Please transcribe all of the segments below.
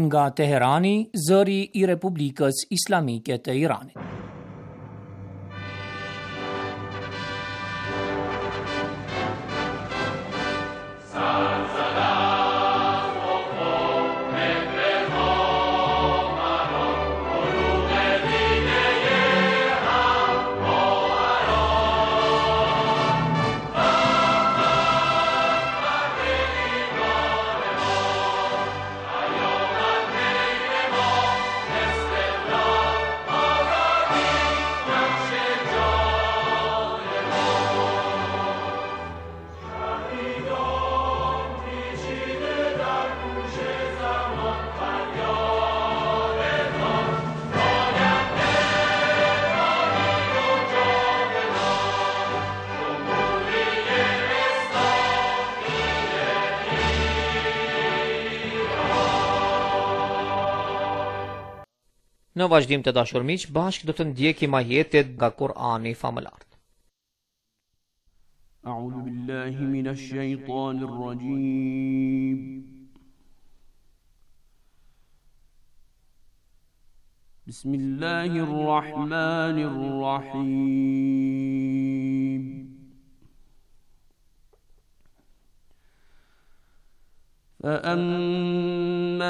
nga Teherani, zëri I Republikës Islamike të Iranit. Në vazhdim të dashur miq, bashkë do të ndjekim ajetet nga Kur'ani famëlart. A'udhu billahi minash shaitanir rajim. Bismillahir rahmanir rahim. فأما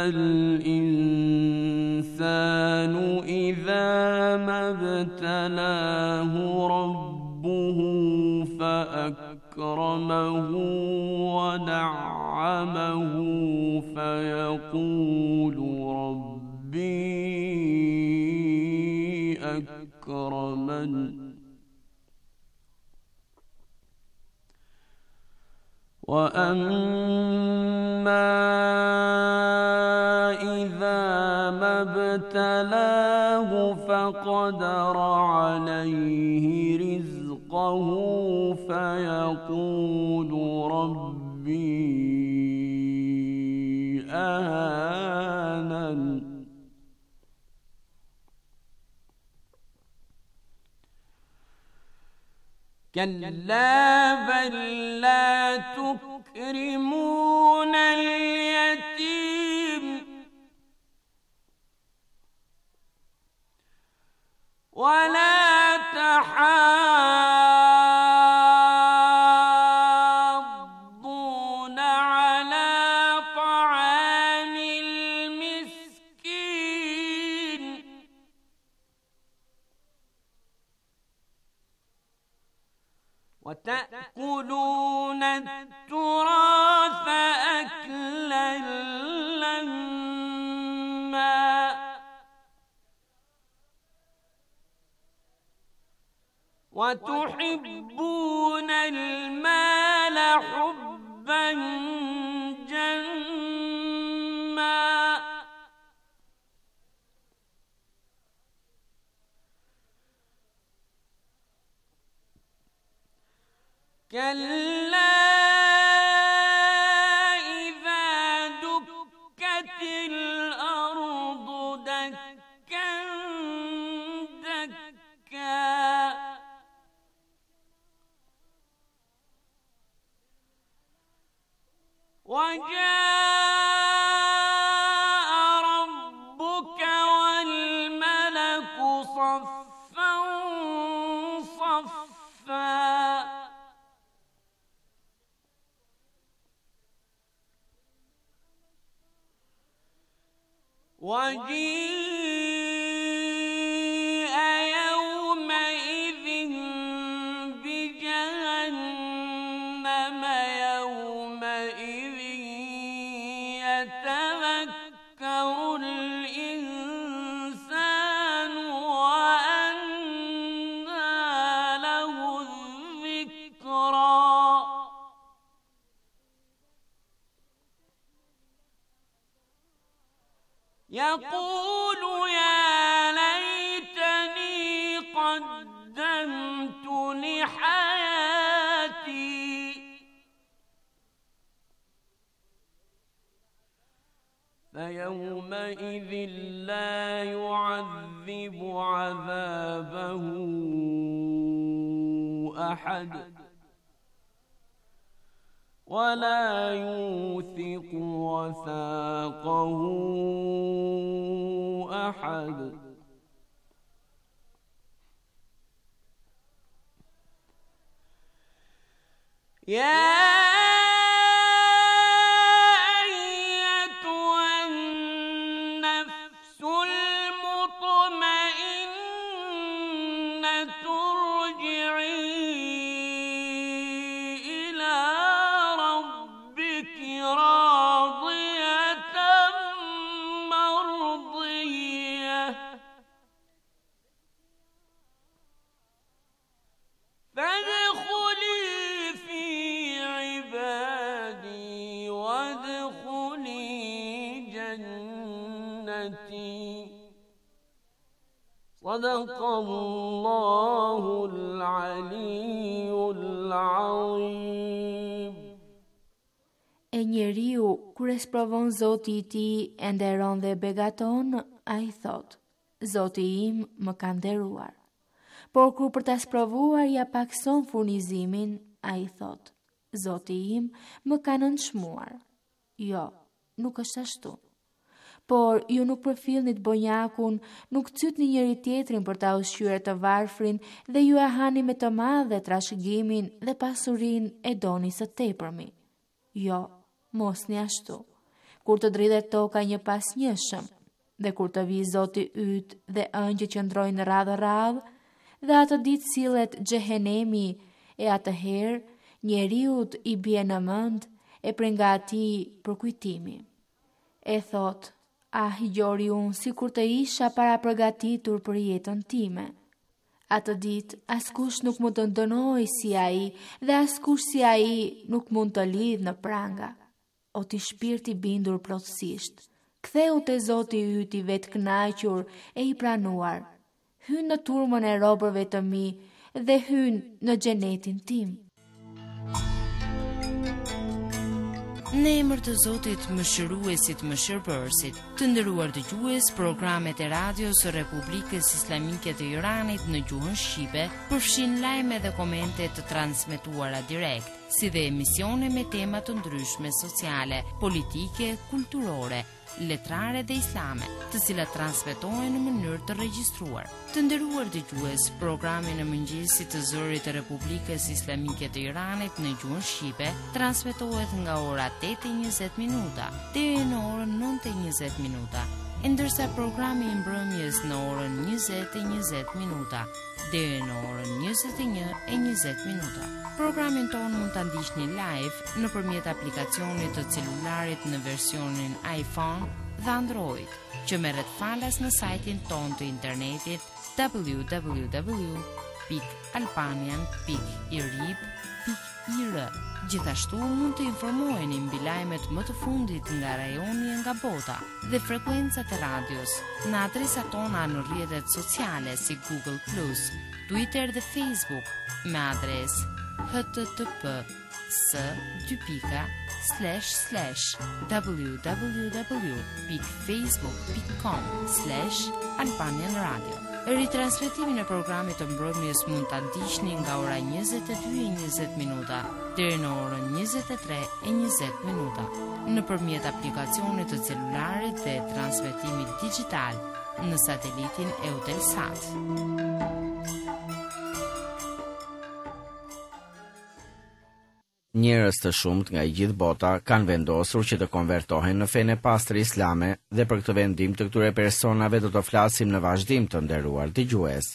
الإنسان إذا ما ابتلاه ربه فأكرمه ونعمه فيقول ربي أكرمن وأما إذا ما ابتلاه فقدر عليه رزقه فيقول ربي أهانن كلا بل لا تكرمون اليتيم ولا تحاضون على طعام المسكين وتأكلون التراث أكلا لما وتحبون المال حبا جما كلا إذا دكت الأرض دكا دكا وجاء ربك والملك صفا صفا وجيء يومئذ بجهنم يومئذ يتذكر الإنسان وأنى له الذكرى يقول يا ليتني قدمت لحياتي فيومئذ لا يعذب عذابه أحد ولا يوثق وثاقه أحد يا صدق الله العلي العظيم. E njeriu, kur e sprovon Zoti I tij e nderon dhe begaton, ai thot: Zoti im më ka nderuar. Por kur për ta sprovuar ja pakson furnizimin, ai thot: Zoti im më ka nënçmuar. Jo, nuk është ashtu. Por ju nuk përfillni të bonjakun, nuk cytni njëri tjetrin për ta ushqyer të varfrin dhe ju e hani me të madhe trashëgimin dhe pasurinë e doni së tepërmi. Jo, mos një ashtu. Kur të dridhet toka një pas njëshëm, dhe kur të vi Zoti yt dhe ëngjë që ndrojnë radhë, dhe atë ditë sillet xhehenemi, e atëherë njeriut I bie në mend e prej nga atij përkujtimi. E thot: Ah, gjori unë si kur të isha para përgatitur për jetën time. Atë ditë, askush nuk mund të ndënoj si ai dhe askush si ai nuk mund të lidh në pranga. O ti shpirti bindur plotësisht, ktheu te Zoti yt I vetë kënaqur e I pranuar. Hyn në turmën e robërve të mi dhe hyn në xhenetin tim. Në emër të Zotit Mëshiruesit Mëshirbërësit, të nderuar dëgjues, programet e radios së Republikës Islamike të Iranit në gjuhën shqipe përfshin lajme dhe komente të transmetuara direkt, si dhe emisione me tema të ndryshme sociale, politike, kulturore, letrare dhe islame, të cilat transmetohen në mënyrë të regjistruar. Të nderuar dëgjues, programi në mëngjesit të zërit të Republikës Islamike të Iranit në gjuhën shqipe transmetohet nga ora 8:20 minuta deri në orën 9:20 minuta, ndërsa programi I mbrëmjes në orën 20:20 minuta deri në orën 21:20 minuta. Programin tonë mund ta ndiqni live nëpërmjet aplikacionit të celularit në versionin iPhone dhe Android, që merret falas në sajtin tonë të internetit www.albanian.irib.ir. Gjithashtu mund të informoheni mbi lajmet më të fundit nga rajoni e nga bota dhe frekuencat e radios në adresat tona në rrjetet sociale si Google+, Twitter dhe Facebook me adresë http://www.facebook.com/albanianradio. Ritransmetimin e programit të mbrëmjes mund ta ndiqni nga ora 22:20 minuta deri në orën 23:20 minuta nëpërmjet aplikacionit të celularit dhe transmetimit digjital në satelitin Eutelsat. Njerëz të shumt nga I gjithë bota kanë vendosur që të konvertohen në fenë e pastër islame dhe për këtë vendim të këtyre personave do të flasim në vazhdim të nderuar dëgjues.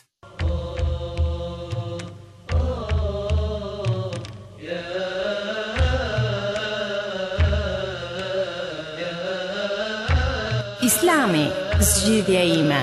Islami, zgjidhja ime.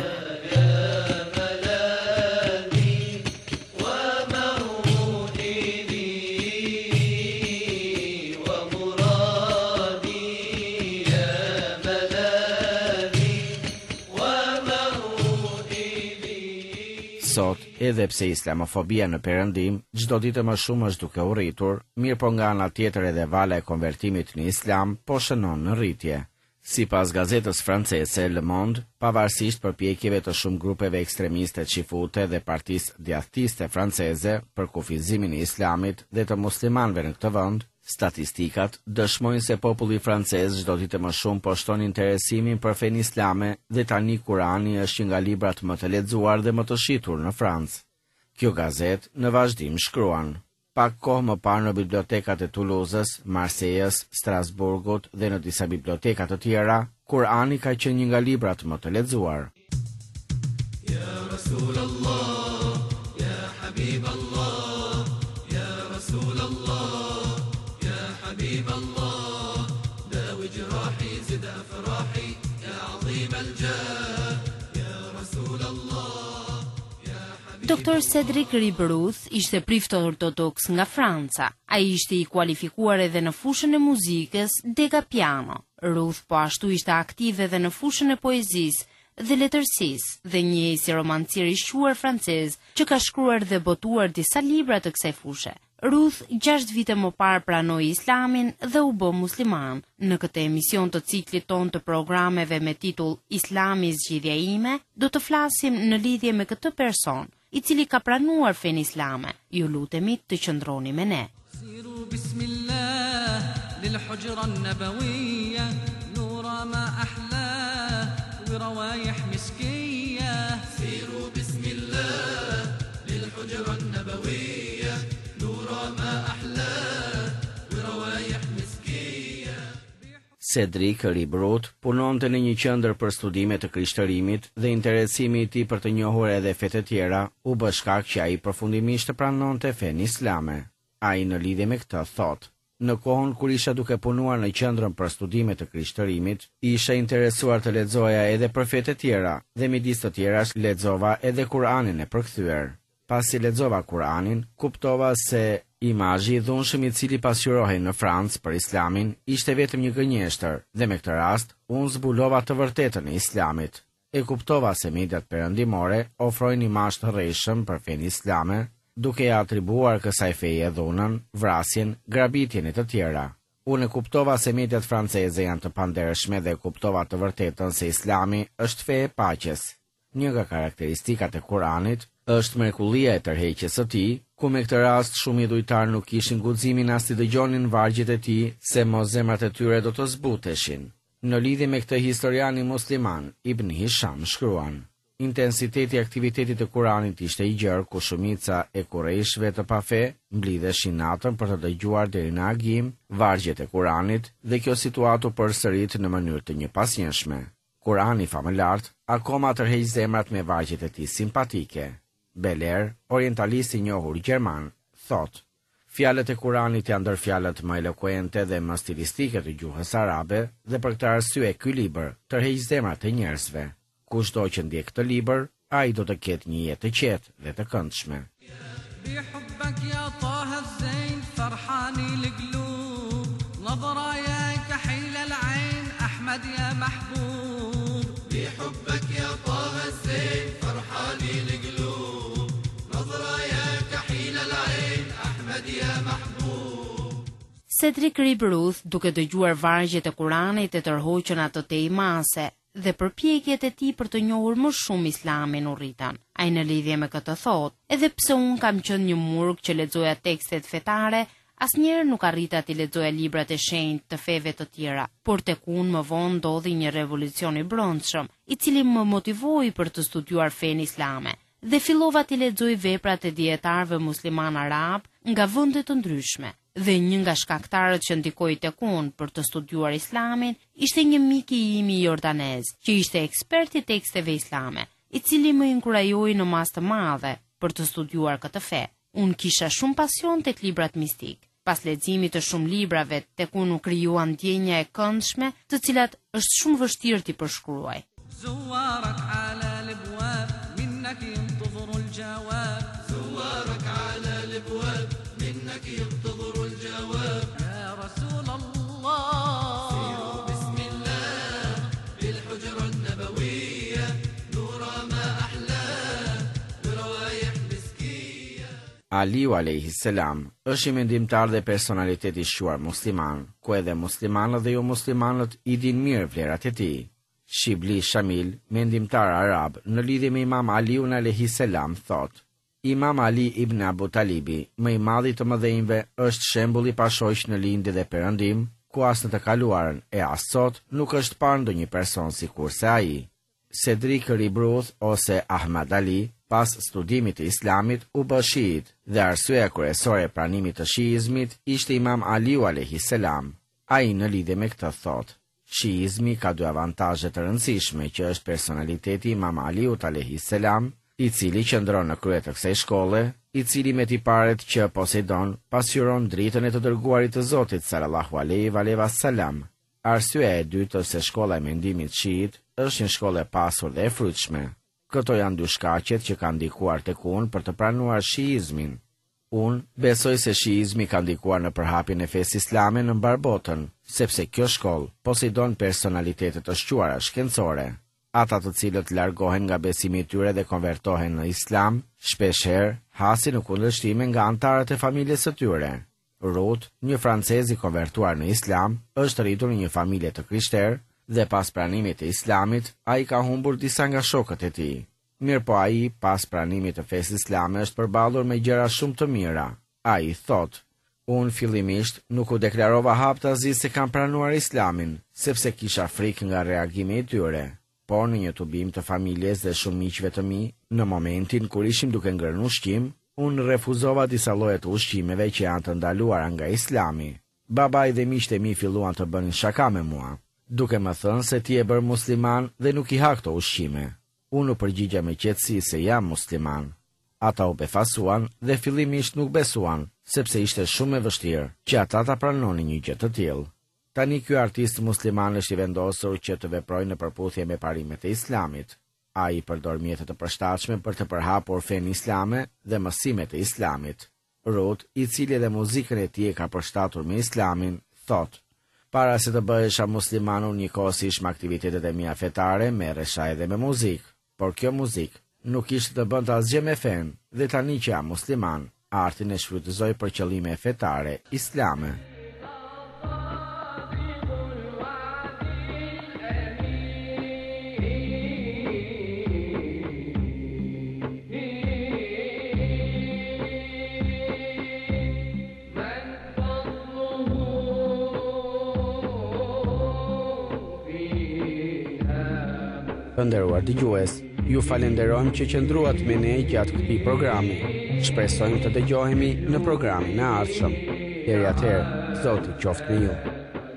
Sot, edhe pse islamofobia në perëndim çdo ditë më shumë është duke u rritur, mirë po nga ana tjetër edhe vala e konvertimit në islam po shënon në rritje. Sipas gazetës franceze Le Monde, pavarësisht përpjekjeve të shumë grupeve ekstremiste çifute dhe partisë djathtiste franceze për kufizimin e islamit dhe të muslimanëve në këtë vend, Statistikat dëshmojnë se populli francez çdo ditë më shumë po shton interesimin për fenë islame dhe tani Kurani është një nga librat më të lexuar dhe më të shitur në Francë. Kjo gazetë në vazhdim shkruan: pak kohë më parë në bibliotekat e Toulouse-s, Marseilles, Strasburgut dhe në disa biblioteka të tjera, Kurani ka qenë një nga librat më të lexuar. Ya Rasulallah, ya Habiballah, ya Rasulallah, ya Habiballah, dawi jrahi zid afrahi, ya azim al-jah, ya Rasulallah. Dr. Cedric Ribruth ishte prift ortodoks nga Franca. Ai ishte i kualifikuar edhe në fushën e muzikës dega piano. Ruth po ashtu ishte aktiv edhe në fushën e poezisë dhe letërsisë dhe njëhi si romancier i shquar francez që ka shkruar dhe botuar disa libra të kësaj fushë. Ruth 6 vite më parë pranoi Islamin dhe u bë musliman. Në këtë emision të ciklit ton të programeve me titull Islami zgjidhja ime, do të flasim në lidhje me këtë person, i cili ka pranuar fenë islame. Ju lutemi të qëndroni me ne. Siru bismillah lil hujra an-nabawiyya nura ma ahla wa rawaih miskiyya. Siru bismillah lil hujra an-nabawiyya nura ma ahla wa rawaih miskiyya. Cedric Ribruth punonte në një qendër për studime të krishtërimit dhe interesimi i tij për të njohur edhe fetë të tjera u bë shkak që ai përfundimisht pranonte fenë islame. Ai në lidhje me këtë thotë: në kohën kur isha duke punuar në qendrën për studime të krishtërimit, isha interesuar të lexoja edhe për fetë të tjera dhe midis të tjerash lexova edhe Kur'anin e përkthyer. Pasi lexova Kur'anin, kuptova se imazhi i dhunshëm i cili pasqyrohej në Francë për Islamin ishte vetëm një gënjeshtër dhe me këtë rast unë zbulova të vërtetën e Islamit. E kuptova se mediat perëndimore ofrojnë imazh të rreshëm për fenë islame, duke ja atribuar kësaj feje dhunën, vrasjen, grabitjen e të tjera. Unë e kuptova se mediat franceze janë të pandershme dhe kuptova të vërtetën se Islami është fe e paqes. Një nga karakteristikat e Kuranit është mrekullia e tërheqjes së tij, ku me këtë rast shumë idhujtar nuk kishin guximin as të dëgjonin vargjet e tij, se mos zemrat e tyre do të zbuteshin. Në lidhje me këtë historiani musliman, Ibn Hisham shkruan: intensiteti i aktivitetit të Kuranit ishte i gjerë, ku shumica e kurreshëve të pafe mblidheshin natën për të dëgjuar deri në agim vargjet e Kuranit dhe kjo situatë u përsërit në mënyrë të njëpasjeshme. Kurani famëlart akoma tërheq zemrat me vargjet e tij simpatike. Beler, orientalist i njohur gjerman, thot: fjalët e Kuranit janë ndër fjalët më elokuente dhe më stilistike të gjuhës arabe dhe për këtë arsye ky libër tërheq zemrat e njerëzve. Kushdo që ndjek këtë libër, ai do të ketë një jetë të qetë dhe të këndshme. بحبك يا طه الزين فرحاني القلوب نظرة يا كحيل العين أحمد يا محبوب بحبك يا طه الزين فرحاني القلوب نظرة يا كحيل العين أحمد يا محبوب. Cedric Ribruth, duke dëgjuar vargjet e Kuranit e tërhoqën ato te imase dhe përpjekjet e tij për të njohur më shumë Islamin u rritan. Ai në lidhje me këtë thot: edhe pse un kam qenë një murg që lexoja tekstet fetare, asnjëherë nuk arrita të lexoja librat e shenjtë të feve të tjera, por tek unë më vonë ndodhi një revolucion i brendshëm, i cili më motivoi për të studiuar fenë islame dhe fillova të lexoj veprat e dietarëve musliman arab nga vende të ndryshme. Dhe një nga shkaktarët që ndikoi tek unë për të studiuar Islamin ishte një mik i imi jordanez, që ishte ekspert i teksteve islame, i cili më inkurajoi në mas të madhe për të studiuar këtë fe. Unë kisha shumë pasion tek librat mistik. Pas leximit të shumë librave, tek unë u krijua ndjenja e këndshme, të cilat është shumë vështirë t'i përshkruaj. زوارك على الابواب منك ينتظر الجواب زوارك على الابواب منك ينتظر الجواب يا رسول الله سيروا بسم الله بالحجرة النبوية نورا ما أحلى بروايح مسكية. Aliu alayhi salam është i mendimtar dhe personaliteti i shquar musliman, ku edhe muslimanët dhe jo muslimanët i din mirë vlerat e tij. Shibli Shamil, mendimtar arab, në lidhje me Imam Aliun alayhi salam thot: Imam Ali ibn Abu Talibi, më i madhi të mëdhenjve, është shembull i pashoq në lindje dhe perëndim, ku as në të kaluarën e as sot nuk është parë ndonjë person sikurse ai. Cedric Ribruth ose Ahmad Ali, pas studimit të islamit, u bë shiit dhe arsyeja kryesore e pranimit të shiizmit ishte Imam Aliu alayhis salam. Ai në lidhje me këtë thotë: shiizmi ka dy avantazhe të rëndësishme, që është personaliteti i Imam Aliut alayhis salam, i cili qëndron në krye të kësaj shkolle, i cili me tiparet që posedon pasqyron dritën e të dërguarit të Zotit sallallahu alaihi wasallam. Arsyeja e dytë është se shkolla e mendimit shiit është një shkollë e pasur dhe e frytshme. Këto janë dy shkaqet që kanë ndikuar tek unë për të pranuar shiizmin. Unë besoj se shiizmi ka ndikuar në përhapjen e fesë islame në mbar botën, sepse kjo shkollë posedon personalitete të shquara shkencore. Ata të cilët largohen nga besimi i tyre dhe konvertohen në islam, shpeshherë hasin në kundërshtime nga anëtarët e familjes së tyre. Ruth, një francez i konvertuar në islam, është rritur në një familje të krishterë dhe pas pranimit të islamit, ai ka humbur disa nga shokët e tij. Mirpo ai, pas pranimit të fesë islame, është përballur me gjëra shumë të mira. Ai thotë: unë fillimisht nuk u deklarova haptazi se kam pranuar islamin, sepse kisha frikë nga reagimi i tyre. Por në një tubim të familjes dhe shumë miqve të mi, në momentin kur ishim duke ngrënë ushqim, unë refuzova disa lloje të ushqimeve që janë të ndaluara nga islami. Babai dhe miqtë e mi filluan të bënin shaka me mua, duke më thënë se ti e bërë musliman dhe nuk i ha këto ushqime. Unë u përgjigja me qetësi se jam musliman. Ata u befasuan dhe fillimisht nuk besuan, sepse ishte shumë e vështirë që ata ta pranonin një gjë të tillë. Tani ky artist musliman është i vendosur që të veprojë në përputhje me parimet e islamit. Ai përdor mjete të përshtatshme për të përhapur fenë islame dhe mësimet e islamit. Ruth, i cili edhe muzikën e tij e ka përshtatur me islamin, thotë: para se të bëhesha musliman, unë njëkohësisht me aktivitetet e mia fetare merresha edhe me muzikë, por kjo muzikë nuk ishte të bënte asgjë me fen, dhe tani që jam musliman, artin e shfrytëzoj për qëllime fetare islame. Të nderuar dëgjues, ju falenderojmë që qëndruat me ne gjatë këtij programi. Shpresojmë të dëgjohemi në programin e ardhshëm. Deri atëherë, Zoti qoftë me ju.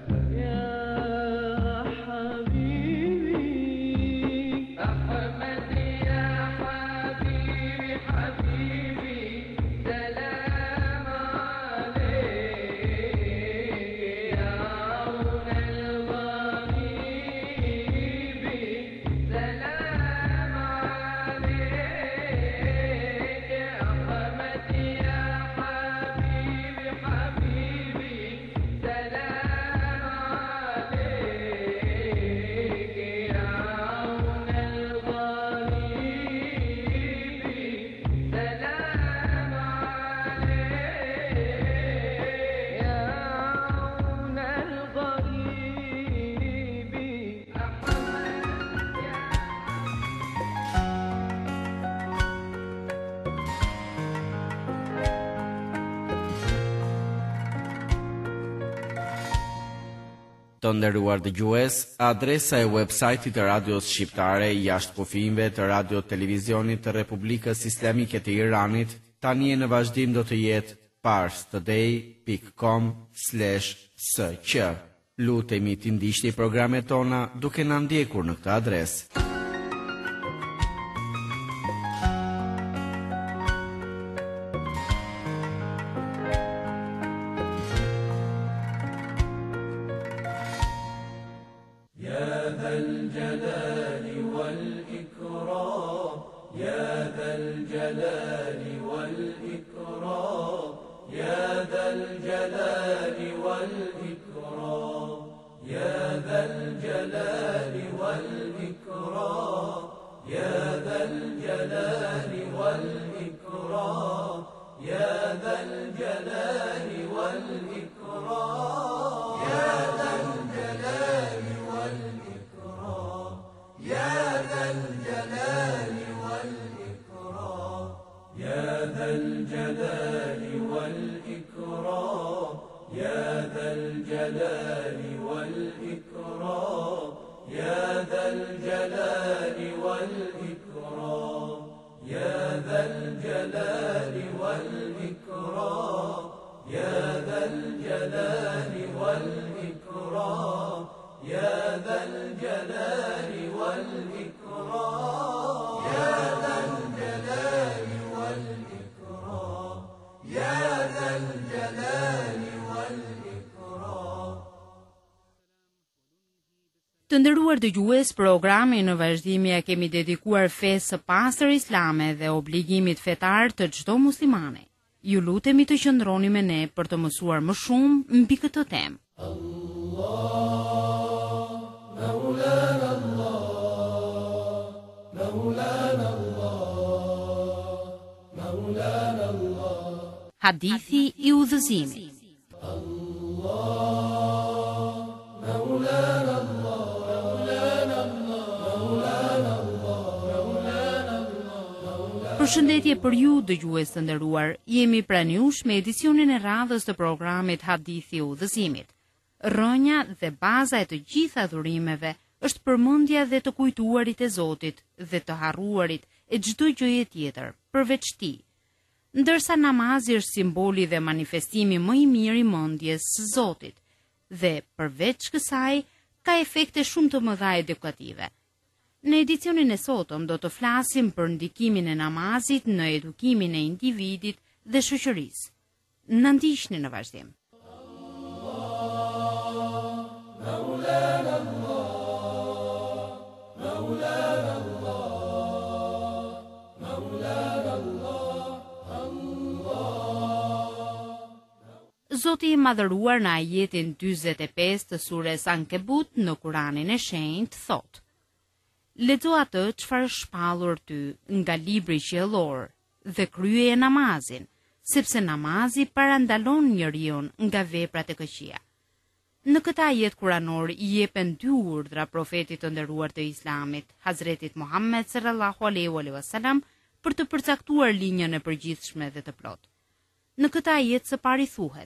Të nderuar dëgjues, adresa e websajtit të radios shqiptare jashtë kufijve të radio televizionit të Republikës Islamike të Iranit tani në vazhdim do të jetë parstoday.com/sq. Lutemi të ndiqni programet tona duke na ndjekur në këtë adresë. يا الجلال والإكرام يا ذا الجلال والإكرام يا ذا الجلال والإكرام يا ذا الجلال والإكرام يا ذا الجلال والإكرام يا ذا الجلال والإكرام يا ذا الجلال والإكرام يا ذا الجلال والإكرام. Të nderuar dëgjues, programin në vazhdimje kemi dedikuar fesë së pastër islame dhe obligimit fetar të çdo muslimane. Ju lutemi të qëndroni me ne për të mësuar më shumë mbi këtë temë. Hadithi i udhëzimit. Përshëndetje për ju dëgjues të nderuar. Jemi pranë jush me edicionin e radhës të programit Hadithi i udhëzimit. Rrënja dhe baza e të gjitha adhurimeve është përmendja dhe të kujtuarit e Zotit dhe të harruarit e çdo gjëje tjetër, përveç tij. Ndërsa namazi është simboli dhe manifestimi më i mirë i mendjes së Zotit dhe përveç kësaj ka efekte shumë të mëdha edukative. Në edicionin e sotëm do të flasim për ndikimin e namazit në edukimin e individit dhe shoqërisë. Na ndiqni në vazhdim. Zoti i madhëruar në ajetin 45 të sures Ankebut në Kuranin e Shenjtë thotë: Lexo atë çfarë shpallur ty nga libri qiellor dhe kryeje namazin, sepse namazi parandalon njeriu nga veprat e këqija. Në këtë ajet kuranor i jepen dy urdhra profetit të nderuar të Islamit, Hazretit Muhammed sallallahu alaihi wasallam, për të përcaktuar linjën e përgjithshme dhe të plotë. Në këtë ajet së pari thuhet: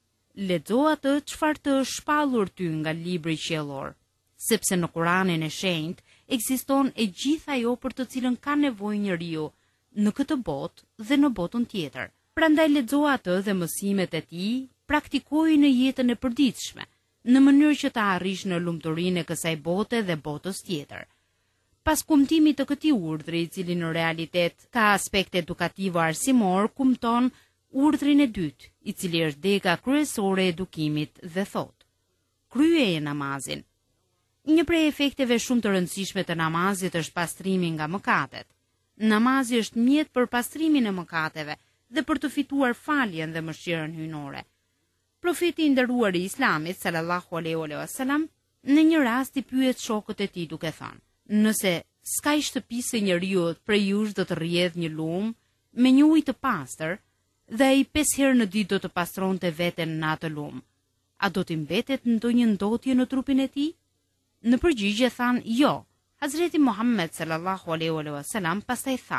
Lexo atë çfarë të shpallur ty nga libri qiellor, sepse në Kuranin e Shenjtë ekziston e gjithë ajo për të cilën ka nevojë njeriu në këtë botë dhe në botën tjetër. Prandaj lexo atë dhe mësimet e tij praktikoji në jetën e përditshme, në mënyrë që të arrish në lumturinë e kësaj bote dhe botës tjetër. Pas kumtimit të këtij urdhri, i cili në realitet ka aspekt edukativ arsimor, kumton urdhrin e dytë, i cili është dega kryesore e edukimit dhe thotë: Kryeje namazin. Një prej efekteve shumë të rëndësishme të namazit është pastrimi nga mëkatet. Namazi është mjet për pastrimin e mëkateve dhe për të fituar faljen dhe mëshirën hyjnore. Profeti i nderuar i Islamit sallallahu alaihi wasallam në një rast i pyet shokët e tij duke thënë: Nëse s'ka i shtëpisë së njeriu prej jush do të rrjedh një lumë me një ujë të pastër dhe ai 5 herë në ditë do të pastronte veten në atë lumë, a do t'i mbetet ndonjë ndotje në trupin e tij? Në përgjigje than jo. Hazreti Muhammed sallallahu alaihi wasallam pastaj tha: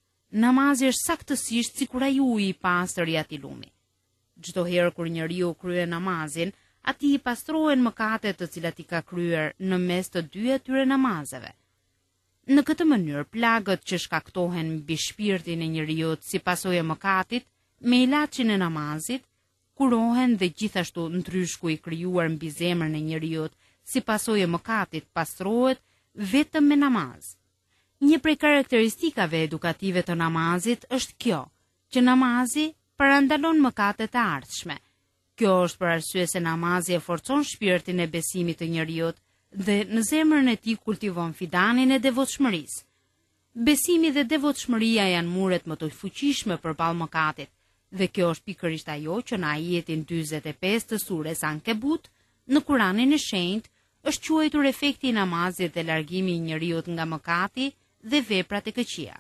Namazi është saktësisht sikur ai uji i pastër i atij lumi. Çdo herë kur njeriu kryen namazin, atij i pastrohen mëkatet të cilat i ka kryer në mes të dy atyre namazeve. Në këtë mënyrë, plagët që shkaktohen mbi shpirtin e njeriu si pasojë e mëkatit, me ilaçin e namazit, kurohen dhe gjithashtu ndryshku i krijuar mbi zemrën e njeriu si pasojë e mëkatit pastrohet vetëm me namaz. Një prej karakteristikave edukative të namazit është kjo, që namazi parandalon mëkatet e ardhshme. Kjo është për arsye se namazi e forcon shpirtin e besimit të njeriu dhe në zemrën e tij kultivon fidanin e devotshmërisë. Besimi dhe devotshmëria janë muret më të fuqishme përballë mëkatit, dhe kjo është pikërisht ajo që në ajetin 45 të sures Ankebut në Kuranin e Shenjtë është quajtur efekti i namazit dhe largimi i njeriu nga mëkati dhe veprat e këqija.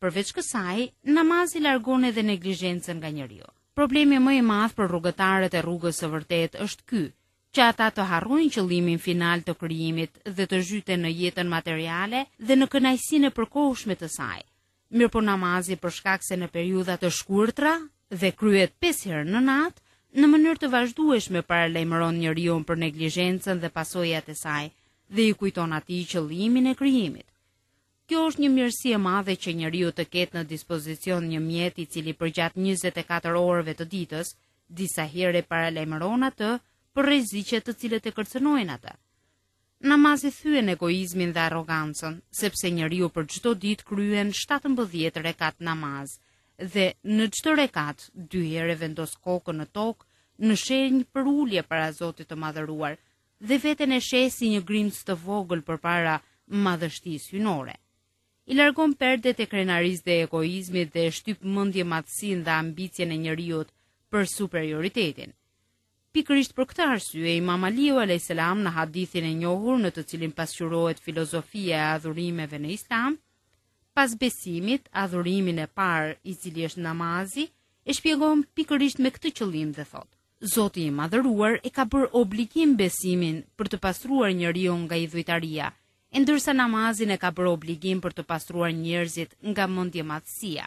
Përveç kësaj, namazi largon edhe neglizhencën nga njeriu. Problemi më i madh për rrugëtarët e rrugës së vërtet është ky, që ata të harrojnë qëllimin final të krijimit dhe të zhyten në jetën materiale dhe në kënaqësinë e përkohshme të saj. Mirëpo namazi për shkak se në periudha të shkurtra dhe kryet 5 herë në natë, në mënyrë të vazhdueshme paralajmëron njeriu për neglizhencën dhe pasojat e saj dhe i kujton atij qëllimin e krijimit. Kjo është një mirësi e madhe që njeriu të ketë në dispozicion një mjet i cili përgjatë 24 orëve të ditës, disa herë paralajmëron atë për rreziqet të cilët e kërcënojnë atë. Namazi thyen egoizmin dhe arrogancën, sepse njeriu për çdo ditë kryen 17 rekat namaz dhe në çdo rekat 2 herë vendos kokën në tokë në shenjë për ulje para Zotit të Madhëruar dhe veten e sheh si një grimc të vogël përpara madhështisë hynore. I largon perdet e krenarisë dhe egoizmit dhe shtyp mendje madhësinë dhe ambicien e njeriut për superioritetin. Pikërisht për këtë arsye, Imam Aliu a.s. në hadithin e njohur në të cilin pasqyrohet filozofia e adhurimeve në Islam, pas besimit, adhurimin e parë, i cili është namazi, e shpjegon pikërisht me këtë qëllim dhe thot: Zoti i Madhëruar e ka bërë obligim besimin për të pastruar njeriu nga idhujtaria, ndërsa namazin e ka bërë obligim për të pastruar njerëzit nga mendjemadhësia.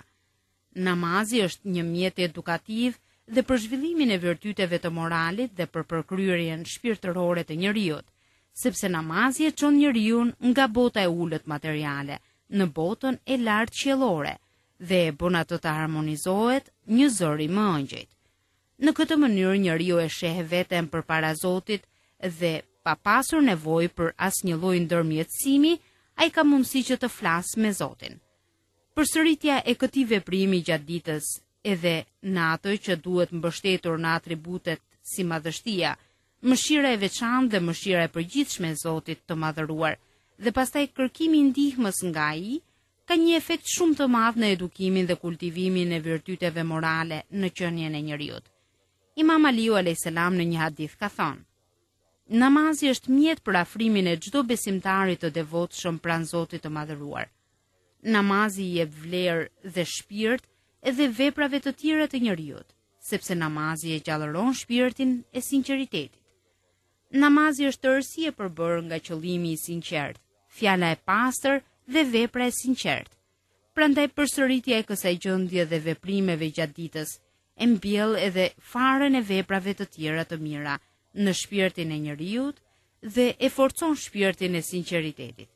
Namazi është një mjet edukativ dhe për zhvillimin e virtyteve të moralit dhe për përkryerjen shpirtërore të njeriut, sepse namazi e çon njeriun nga bota e ulët materiale në botën e lartë qiellore dhe e bën atë të harmonizohet një zëri më ëngjëjt. Në këtë mënyrë njeriu e sheh veten përpara Zotit dhe pa pasur nevojë për asnjë lloj ndërmjetësimi, ai ka mundësi që të flasë me Zotin. Përsëritja e këtij veprimi gjatë ditës, edhe në atë që duhet mbështetur në atributet si madhështia, mëshira e veçantë dhe mëshira e përgjithshme e Zotit të Madhëruar, dhe pastaj kërkimi i ndihmës nga ai, ka një efekt shumë të madh në edukimin dhe kultivimin e virtyteve morale në qenien e njeriut. Imam Aliu a.s. në një hadith ka thënë: Namazi është mjet për afrimin e çdo besimtarit të devotshëm pranë Zotit të Madhëruar. Namazi i jep vlerë dhe shpirt edhe veprave të tjera të njeriut, sepse namazi e gjallëron shpirtin e sinqeritetit. Namazi është tërësi e përbërë nga qëllimi i sinqert, fjala e pastër dhe vepra e sinqert. Prandaj përsëritja e kësaj gjendje dhe veprimeve gjatë ditës e mbjell edhe farën e veprave të tjera të mira në shpirtin e njeriut dhe e forcon shpirtin e sinqeritetit.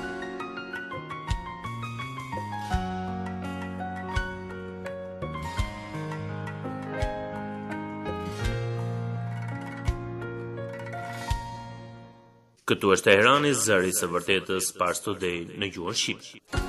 Këtu është Teherani, zëri së vërtetës, Pars Today në gjuhën shqipe.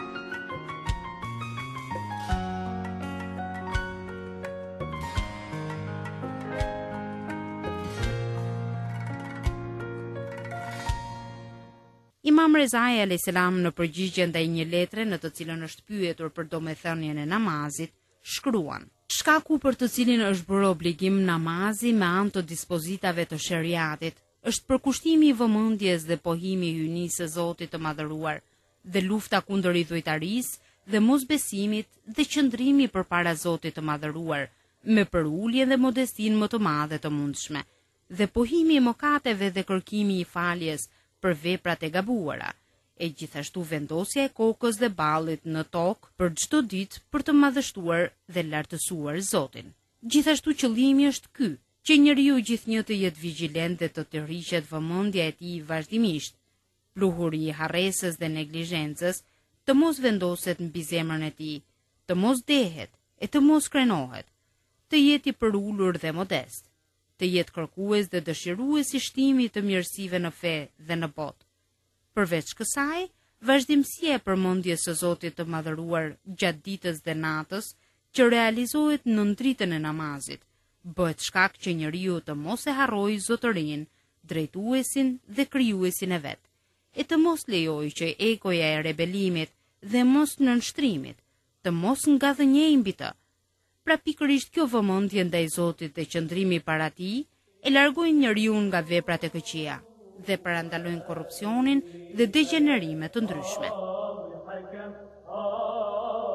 Imam Rezai a.s. në përgjigje ndaj një letre në të cilën është pyetur për domethënien e namazit, shkruan: Shkaku për të cilin është bërë obligim namazi me anë të dispozitave të sheriatit është përkushtimi i vëmendjes dhe pohimi i hyjnisë së Zotit të Madhëruar dhe lufta kundër idhujtarisë dhe mosbesimit dhe qëndrimi përpara Zotit të Madhëruar me përulje dhe modestinë më të madhe të mundshme dhe pohimi i mëkateve dhe kërkimi i faljes për veprat e gabuara, e gjithashtu vendosja e kokës dhe ballit në tokë për çdo ditë për të madhështuar dhe lartësuar Zotin. Gjithashtu qëllimi është ky, që njeriu gjithnjë të jetë vigjilent dhe të tërhiqet vëmendja e tij vazhdimisht. Pluhuri i harresës dhe neglizhencës të mos vendoset mbi zemrën e tij, të mos dehet e të mos krenohet, të jetë i përulur dhe modest, të jetë kërkues dhe dëshirues i shtimit të mirësive në fe dhe në botë. Përveç kësaj, vazhdimësia e përmendjes së Zotit të Madhëruar gjatë ditës dhe natës, që realizohet në ndritën e namazit, bëhet shkak që njeriu të mos e harrojë Zotërinë, drejtuesin dhe krijuesin e vet, e të mos lejojë që ekoja e rebelimit dhe mos nënshtrimit të mos ngadhënjejë mbi të. Pra pikërisht kjo vëmendje ndaj Zotit dhe qëndrimi para tij e largojnë njeriu nga veprat e këqija dhe parandalojnë korrupsionin dhe degenerime të ndryshme.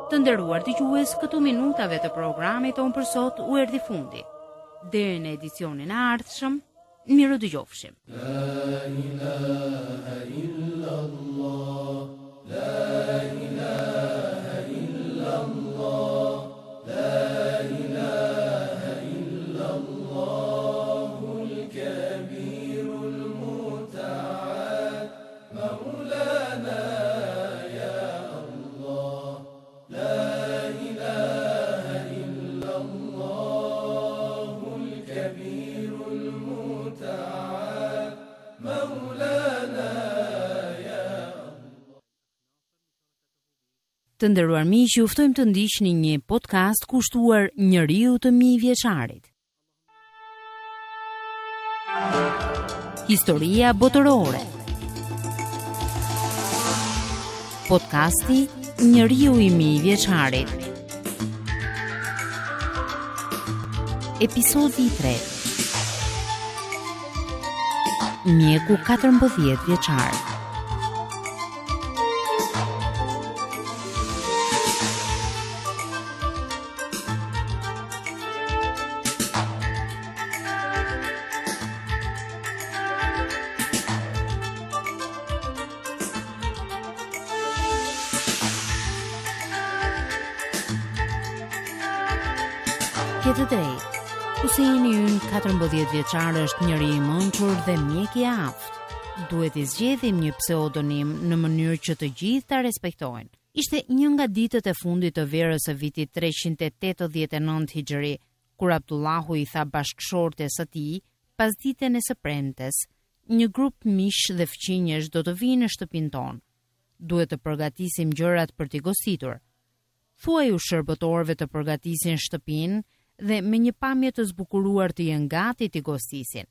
Të nderuar dëgjues, këtu minutave të programit ton për sot u erdhi fundi. Deri në edicionin e ardhshëm, miru dëgjofshim. La ilaha illallah, la ilaha illallah, la ilaha illallahul kabirul muta'al, maulana ya Allah, la ilaha illallahul kabirul muta'al, maulana ya Allah. Të nderuar miq, ju ftojmë të ndiqni një podcast kushtuar Njeriu të 1000 vjeçarit. Historia botërore. Podcasti Njeriu i 1000 vjeçarit. Episodi 3. Mjeku 14 vjeçar. Këtë drejt, Huseini ynë 14 vjeçar është njëri i mençur dhe mjek i aftë. Duhet I zgjedhim një pseudonim në mënyrë që të gjithë ta respektojnë. Ishte një nga ditët e fundit të verës së vitit 389 Hijri, kur Abdullahu I tha bashkëshortes së tij, pas ditën e së premtes, një grup mish dhe fqinjesh do të vinë në shtëpinë tonë. Duhet të përgatisim gjërat për t'i gostitur. Thuaj u shërbëtorëve të përgatisin shtëpinë dhe me një pamje të zbukuruar të jenë gati t'i gostisin.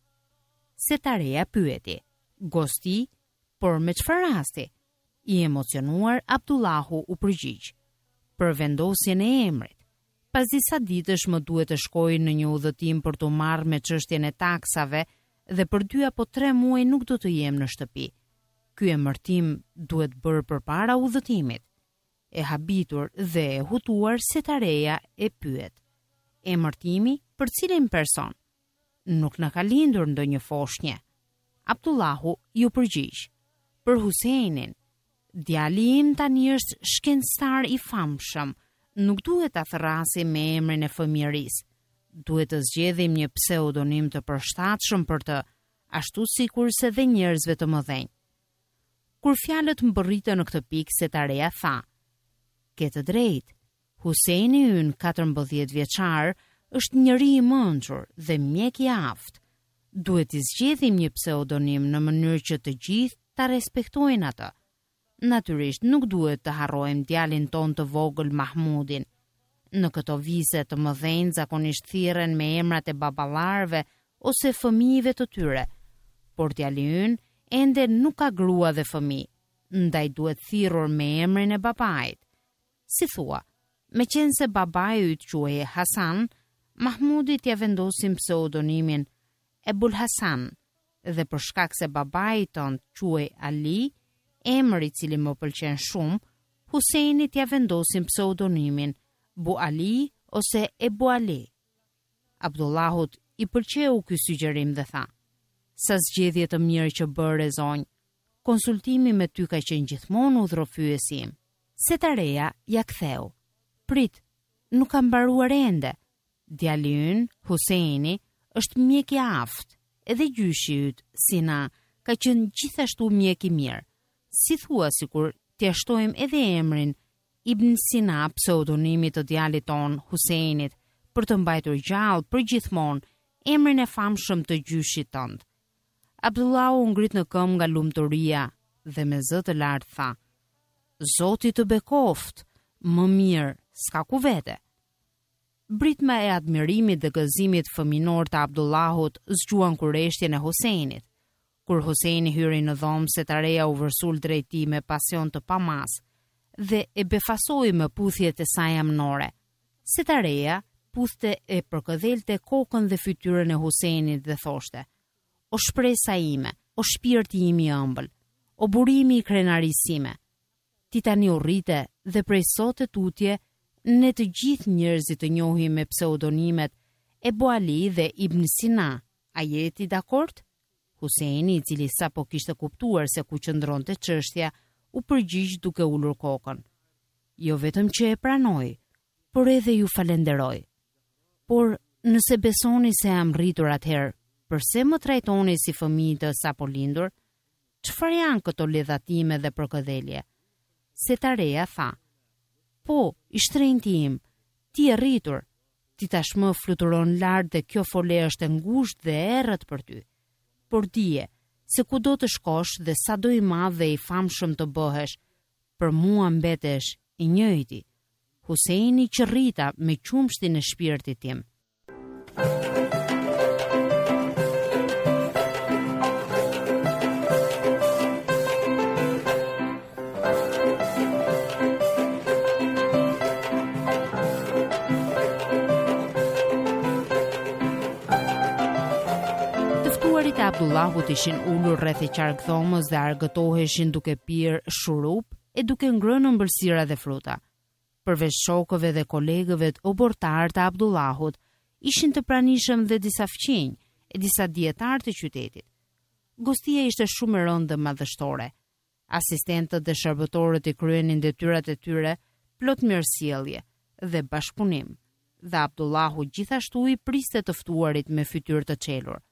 Setareja pyeti, gosti, por me çfarë rasti? I emocionuar, Abdullahu u përgjigj, për vendosjen e emrit. Pas disa ditësh më duhet të shkoj në një udhëtim për të marrë me çështjen e taksave dhe për 2 apo 3 muaj nuk do të jem në shtëpi. Ky emërtim duhet bërë përpara udhëtimit. E habitur dhe e hutuar, Setareja e pyet. Emërtimi për cilin person? Nuk na ka lindur ndonjë foshnje. Abdullahu ju përgjigj. Për Huseinin, djali im tani është shkencëtar I famshëm, nuk duhet ta therrasim me emrin e fëmijërisë. Duhet të zgjedhim një pseudonim të përshtatshëm për të, ashtu sikurse dhe njerëzve të mëdhenj. Kur fjalët mbërritën në këtë pikë, Setareja tha: "Ke të drejtë. Huseini ynë 14 vjeçar është njëri I mençur dhe mjek I aftë. Duhet I zgjedhim një pseudonim në mënyrë që të gjithë ta respektojnë atë. Natyrisht nuk duhet të harrojmë djalin ton të vogël Mahmudin. Në këto vise të mëdhenj zakonisht thirren me emrat e baballarëve ose fëmijëve të tyre, por djali ynë ende nuk ka grua dhe fëmijë, ndaj duhet thirrur me emrin e babait. Si thua, meqense babai yt quhej Hasan, Mahmudit ja vendosim pseudonimin Ebul Hasan, dhe për shkak se babai ton quhej Ali, emri I cili më pëlqen shumë, Huseinit ja vendosim pseudonimin Bu Ali ose Ebu Ali." Abdullahut I pëlqeu ky sugjerim dhe tha: "Sa zgjedhje të mirë që bëre zonjë. Konsultimi me ty ka qenë gjithmonë udhërofyesim." Setareja ja ktheu: "Prit, nuk ka mbaruar ende. Djali ynë, Huseini, është mjek I aftë, edhe gjyshi yt, Sina, ka qenë gjithashtu mjek I mirë. Si thua sikur t'ia shtojmë edhe emrin Ibn Sina, pseudonimi të djalit ton, Huseinit, për të mbajtur gjallë për gjithmonë emrin e famshëm të gjyshit tënd." Abdullahu ngrit në këmbë nga lumturia dhe me zë të lartë tha: "Zoti të bekoft, më mirë, s'ka ku vete." Britma e admirimit dhe gëzimit fëminor të Abdullahut zgjuan kurreshtjen e Huseinit. Kur Huseini hyri në dhomë, Setareja u vërsul drejt tij me pasion të pamas dhe e befasoi me puthjet e saj amnore. Setareja puthte e përkëdhelte kokën dhe fytyrën e Huseinit dhe thoshte: "O shpresa ime, o shpirti im I ëmbël, o burimi I krenarisë sime, ti tani u rrite dhe prej sot e tutje, ne të gjithë njerëzit të njohim me pseudonimet Ebu Ali dhe Ibn Sina. A jeti dakord? Huseini, i cili sapo kishte kuptuar se ku qëndronte çështja, u përgjigj duke ulur kokën. Jo vetëm që e pranoj, por edhe ju falenderoj. Por nëse besoni se jam rritur atëherë, përse më trajtoni si fëmijë të sapo lindur? Çfarë janë këto ledhatime dhe përkëdhelje? Se ta reja tha, po, i shtrenjti im, ti e rritur, ti tashmë fluturon lart dhe kjo fole është e ngushtë dhe errët për ty. Por dije, se ku do të shkosh dhe sa do i madh dhe i famshëm të bëhesh, për mua mbetesh i njëjti. Huseini që rrita me qumshtin e shpirtit tim. Tëftuarit e Abdullahut ishin ulur rreth e qark dhomës dhe argëtoheshin duke pirë shurup e duke ngrënë ëmbëlsira dhe fruta. Përveç shokëve dhe kolegëve të obortar të Abdullahut, ishin të pranishëm dhe disa fqinj e disa dietar të qytetit. Gostia ishte shumë e rëndë dhe madhështore. Asistentët dhe shërbëtorët i kryenin detyrat e tyre plot mirësjellje dhe bashkëpunim, dhe Abdullahu gjithashtu i priste të ftuarit me fytyrë të çelur.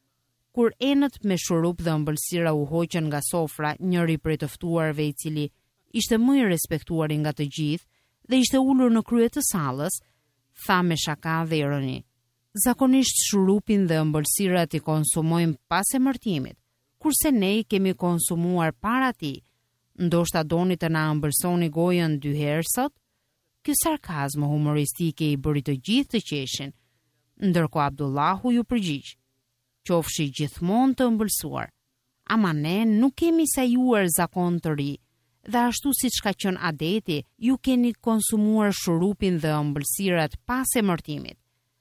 Kur enët me shurup dhe ëmbëlsira u hoqën nga sofra, njëri prej të ftuarve, i cili ishte më i respektuar nga të gjithë dhe ishte ulur në krye të sallës, tha me shaka dhe ironi: zakonisht shurupin dhe ëmbëlsirat i konsumojmë pas emërtimit, kurse ne i kemi konsumuar para tij. Ndoshta doni të na ëmbëlsoni gojën 2 herë sot? Ky sarkazm humoristike i bëri të gjithë të qeshin, ndërkohë Abdullahu ju përgjigj: qofshi gjithmonë të ëmbëlsuar, ama ne nuk kemi sajuar zakon të ri, dhe ashtu siç ka qenë adeti, ju keni konsumuar shurupin dhe ëmbëlsirat pas emërtimit.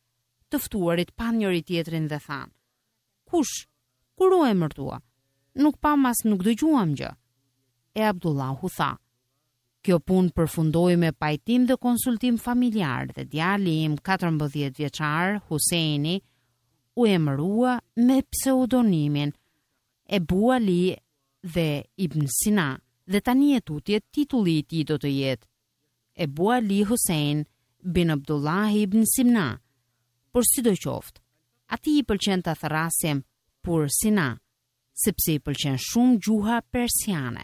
Të ftuarit pan njëri tjetrin dhe thanë: kush? Kur u emërtua? Nuk pam as nuk dëgjuam gjë. E Abdullahu tha: kjo punë përfundoi me pajtim dhe konsultim familjar dhe djali im 14 vjeçar, Huseini, u emërua me pseudonimin Ebu Ali dhe Ibn Sina, dhe tani e tutje titulli i tij do të jetë Ebu Ali Husein bin Abdullah ibn Sina. Por sidoqoftë, atij i pëlqen ta thrasim Pur Sina, sepse i pëlqen shumë gjuha persiane.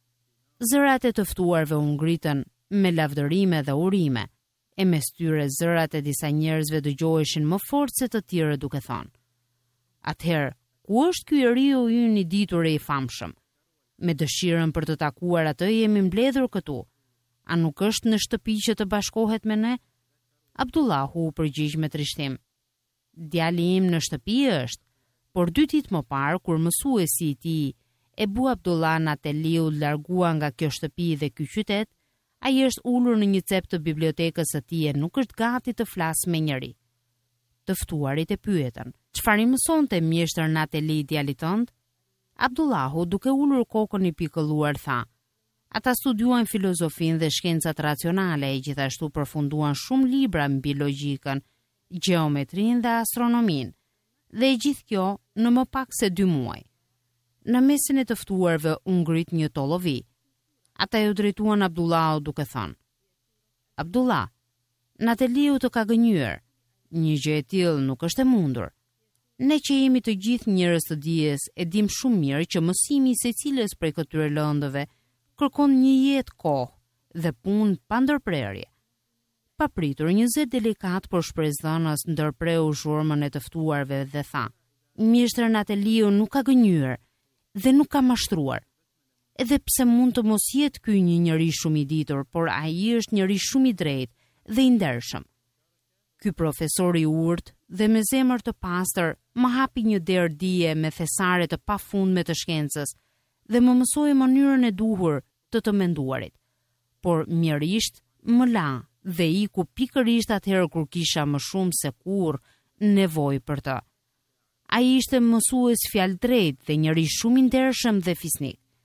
Zërat e të ftuarve u ngritën me lavdërime dhe urime, e mes tyre zërat e disa njerëzve dëgjoheshin më fort se të tjerë duke thonë: atëherë, ku është ky riu ynë i ditur e i famshëm? Me dëshirën për të takuar atë jemi mbledhur këtu. A nuk është në shtëpi që të bashkohet me ne? Abdullahu u përgjigj me trishtim: djali im në shtëpi është, por 2 ditë më parë, kur mësuesi i tij, Ebu Abdullah Nateliu, largua nga kjo shtëpi dhe ky qytet, ai është ulur në një cep të bibliotekës së tij e nuk është gati të flasë me njëri. Të ftuarit e pyetën: çfarë i mësonte mjeshtër Nateli djalit tënd? Abdullahu, duke ulur kokën i pikëlluar, tha: ata studiuan filozofinë dhe shkencat racionale e gjithashtu përfunduan shumë libra mbi logjikën, gjeometrinë dhe astronominë, dhe e gjithë kjo në më pak se 2 muaj. Në mesin e të ftuarve u ngrit një tollovi. Ata ju drejtuan Abdullahu duke thënë: Abdullah, Nateliu të ka gënjur. Një gjë e tillë nuk është e mundur. Ne që jemi të gjithë njerëz të dijes e dim shumë mirë që mësimi i secilës prej këtyre lëndëve kërkon një jetë, kohë dhe punë pa ndërprerje. Papritur, një zë delikat por shpresdhënës ndërpreu zhurmën e të ftuarve dhe tha: mjeshtër Nateliu nuk ka gënjur dhe nuk ka mashtruar. Edhe pse mund të mos jetë ky një njeri shumë i ditur, por ai është njeri shumë i drejtë dhe i ndershëm. Ky profesor i urtë dhe me zemër të pastër më hapi një derë dije me thesare të pafundme të shkencës dhe më mësoi mënyrën e duhur të menduarit. Por mjerisht më la dhe iku pikërisht atëherë kur kisha më shumë se kurrë nevojë për të. Ai ishte mësues fjalë drejt dhe njeri shumë i ndershëm dhe fisnik.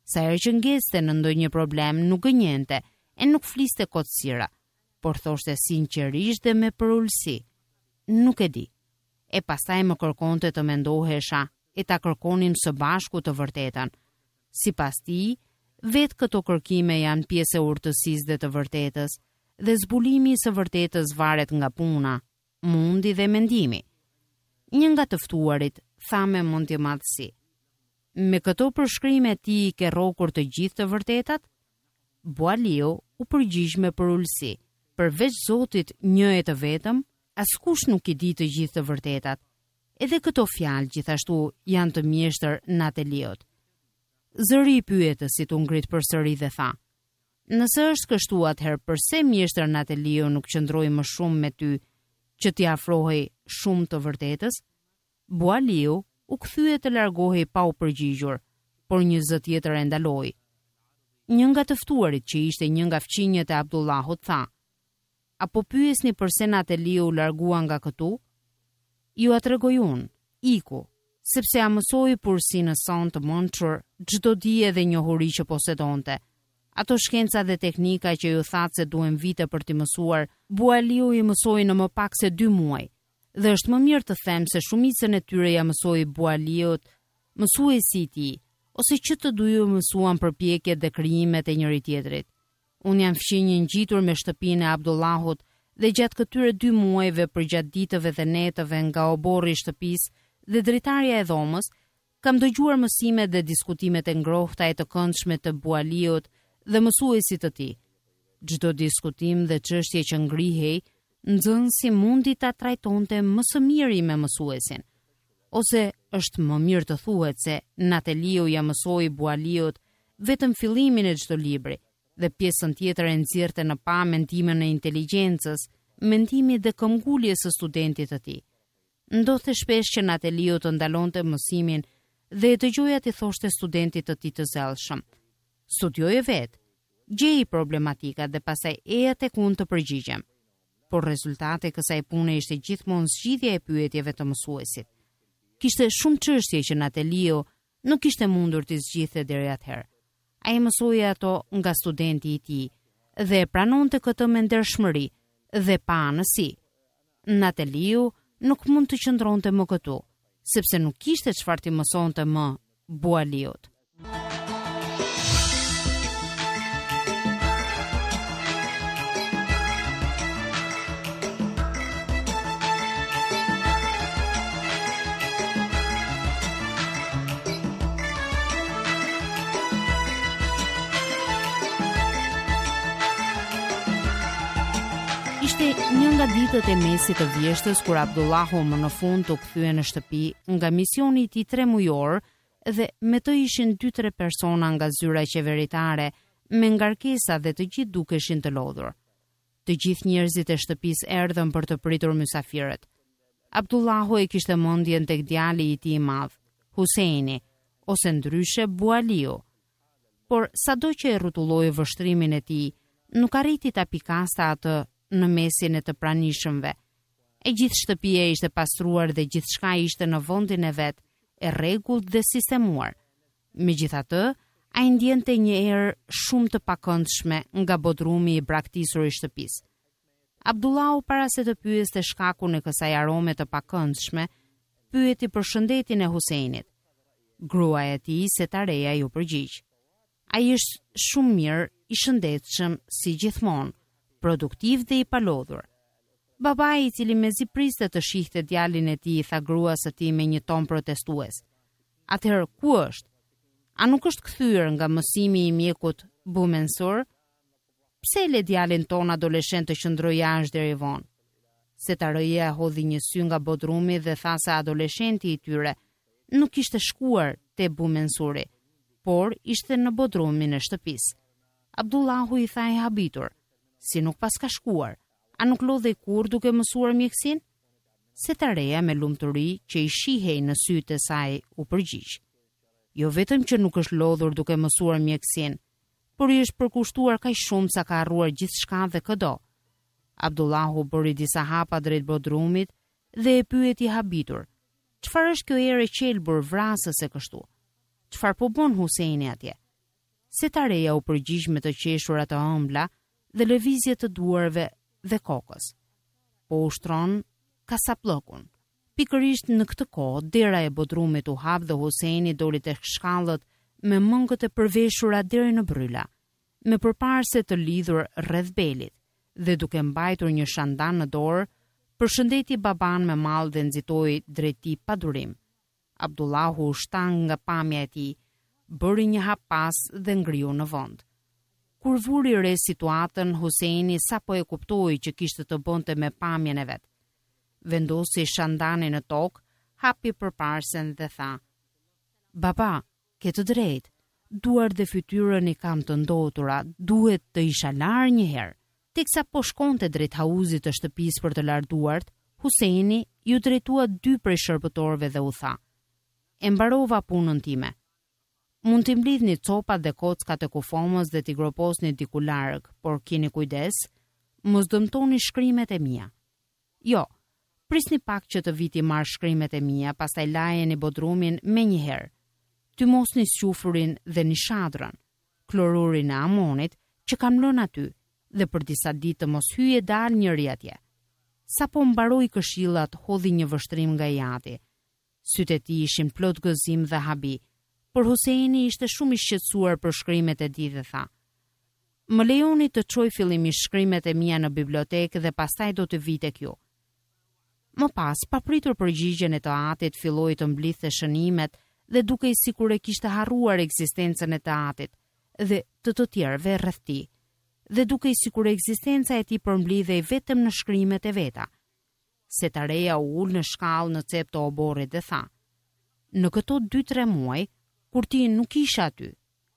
Sa herë që ngeste në ndonjë problem nuk gënjente e nuk fliste kotësira, por thoshte sinqerisht dhe me përullësi. Nuk e di. E pastaj më kërkonte të mendohesha e ta kërkonim së bashku të vërtetën. Sipas tij, vetë këto kërkime janë pjesë e urtësisë dhe të vërtetës, dhe zbulimi i së vërtetës varet nga puna, mundi dhe mendimi. Një nga të ftuarit tha me mendje madhësi: "Me këto përshkrime ti ke rrokur të gjithë të vërtetat?" Bualiu u përgjigj me përullësi: "Përveç Zotit një e të vetëm, askush nuk i di të gjithë të vërtetat." Edhe këto fjalë gjithashtu janë të mjeshtër Nataliot. Zëri i pyetësit u ngrit përsëri dhe tha: "Nëse është kështu, atëherë pse mjeshtër Natalio nuk qëndroi më shumë me ty që t'i afrohej shumë të vërtetës?" Bualiu u kthye të largohej pa u përgjigjur, por një zë tjetër e ndaloi. Një nga të ftuarit, që ishte një nga fqinjët e Abdullahut, tha: "Apo pyesni pse Natalio u largua nga këtu?" "Ju a tregoj unë, iku, sepse a mësoi pursinë son të mençur, çdo dije dhe njohuri që posedonte. Ato shkenca dhe teknika që ju thatë se duhen vite për t'i mësuar, Bualiu i mësoi në më pak se 2 muaj. Dhe është më mirë të them se shumicën e tyre ja mësoi Bualiut, mësuesi i tij, ose që të dy ju mësuan përpjekjet dhe krijimet e njëri tjetrit. Unë jam fqinjë ngjitur me shtëpinë e Abdullahut dhe gjatë këtyre 2 muajve përgjatë ditëve dhe netëve nga oborri i shtëpisë dhe dritarja e dhomës, kam dëgjuar mësimet dhe diskutimet e ngrohta e të këndshme të Bualiut dhe mësuesit të tij. Çdo diskutim dhe çështje që ngrihej, nxënësi mundi ta trajtonte më së miri me mësuesin. Ose është më mirë të thuhet se Natalio ja mësoi Bualiut vetëm fillimin e çdo libri dhe pjesën tjetër e nxjerrte në pa mendimin e inteligjencës, mendimit dhe këmbguljes së studentit të tij. Ndodhte shpesh që Natalio të ndalonte mësimin dhe e dëgjoja t'i thoshte studentit të tij të zellshëm: "Studioje vetë, gjej problematikat dhe pastaj eja tek unë të përgjigjem." Por rezultati i kësaj pune ishte gjithmonë zgjidhja e pyetjeve të mësuesit. Kishte shumë çështje që Natalio nuk ishte mundur t'i zgjidhte deri atëherë. Ai mësoi ato nga studenti i tij dhe pranonte këtë me ndershmëri dhe pa anësi. Natalio nuk mund të qëndronte më këtu, sepse nuk kishte çfarë t'i mësonte më Bualiut. Ishte një nga ditët e mesit të vjeshtës kur Abdullahu më në fund të kthye në shtëpi nga misioni i tij 3 mujor dhe me të ishin 2-3 persona nga zyra qeveritare me ngarkesa dhe të gjithë dukeshin të lodhur. Të gjithë njerëzit e shtëpisë erdhën për të pritur mysafirët. Abdullahu e kishte mendjen tek djali i tij i madh, Huseini, ose ndryshe Bualiu. Por sado që e rrotulloi vështrimin e tij, nuk arriti ta pikasta atë në mesin e të pranishmëve. E gjithë shtëpia ishte pastruar dhe gjithçka ishte në vendin e vet, e rregullt dhe sistemuar. Megjithatë, ai ndjente një erë shumë të pakëndshme nga bodrumi i braktisur i shtëpisë. Abdullahu, para se të pyeste shkakun e kësaj arome të pakëndshme, pyeti për shëndetin e Huseinit. Gruaja e tij, Setareja, ju përgjigj: "Ai është shumë mirë, i shëndetshëm si gjithmonë, produktiv dhe i palodhur." Babai, i cili mezi priste të shihte djalin e tij, tha gruas së tij me një ton protestues: "Atëherë ku është? A nuk është kthyer nga mësimi i mjekut Bumensur? Pse le djalin ton adoleshent të qëndrojë jashtë deri vonë?" Setareja hodhi një sy nga bodrumi dhe tha se adoleshenti i tyre nuk ishte shkuar te Bumensuri, por ishte në bodrumin e shtëpisë. Abdullahu i tha i habitur: "Si nuk pas ka shkuar? A nuk lodhej kur duke mësuar mjekësinë?" Setareja me lumturi që i shihej në sytë e saj u përgjigj: "Jo vetëm që nuk është lodhur duke mësuar mjekësinë, por i është përkushtuar kaq shumë sa ka harruar gjithçka dhe këdo." Abdullahu bëri disa hapa drejt bodrumit dhe e pyeti habitur: "Çfarë është kjo erë e qelbur vrasëse kështu? Çfarë po bën Huseini atje?" Setareja u përgjigj me të qeshura të ëmbla dhe lëvizje të duarve dhe kokës. Po ushtron kasapllëkun. Pikërisht në këtë kohë, dera e bodrumit u hap dhe Huseni doli tek shkallët me mëngët e përveshura deri në bryla, me përparse të lidhur rreth belit dhe duke mbajtur një shandan në dorë, përshëndeti baban me mall dhe nxitoi drejt tij pa durim. Abdullahu u shtang nga pamja e tij, bëri një hap pas dhe ngriu në vend. Kur vuri re situatën, Huseni sapo e kuptoi që kishte të bënte me pamjen e vet. Vendosi shandanin në tokë, hapi përparsen dhe tha: "Baba, ke të drejtë. Duart dhe fytyrën i kam të ndotura, duhet të isha larë një herë." Teksa po shkonte drejt hauzit të shtëpisë për të larë duart, Huseni ju drejtua 2 prej shërbëtorëve dhe u tha: "E mbarova punën time. Mund t'i mblidhni copat dhe kockat e kufomës dhe t'i groposni diku larg, por keni kujdes, mos dëmtoni shkrimet e mia." "Jo, prisni pak që të viti marr shkrimet e mia, pastaj lajeni bodrumin me një herë. Tymosni squfurin dhe nishadrën, klorurin e amonit që kam lënë aty, dhe për disa ditë të mos hyje dal njëri atje." Sa po mbaroi këshillat, hodhi një vështrim nga jati. Sytë e tij ishin plot gëzim dhe habi, por Huseni ishte shumë i shqetësuar për shkrimet e tij dhe tha: "Më lejoni të çoj fillimisht shkrimet e mia në bibliotekë dhe pastaj do të vi tek ju." Më pas, papritur përgjigjen e të atit, filloi të mblidhte shënimet dhe dukej sikur e kishte harruar ekzistencën e të atit dhe të tjerëve rreth tij, dhe dukej sikur ekzistenca e tij përmblidhej vetëm në shkrimet e veta. Setareja u ul në shkallë në cep të oborrit dhe tha: "Në këto 2-3 muaj, kur ti nuk isha aty,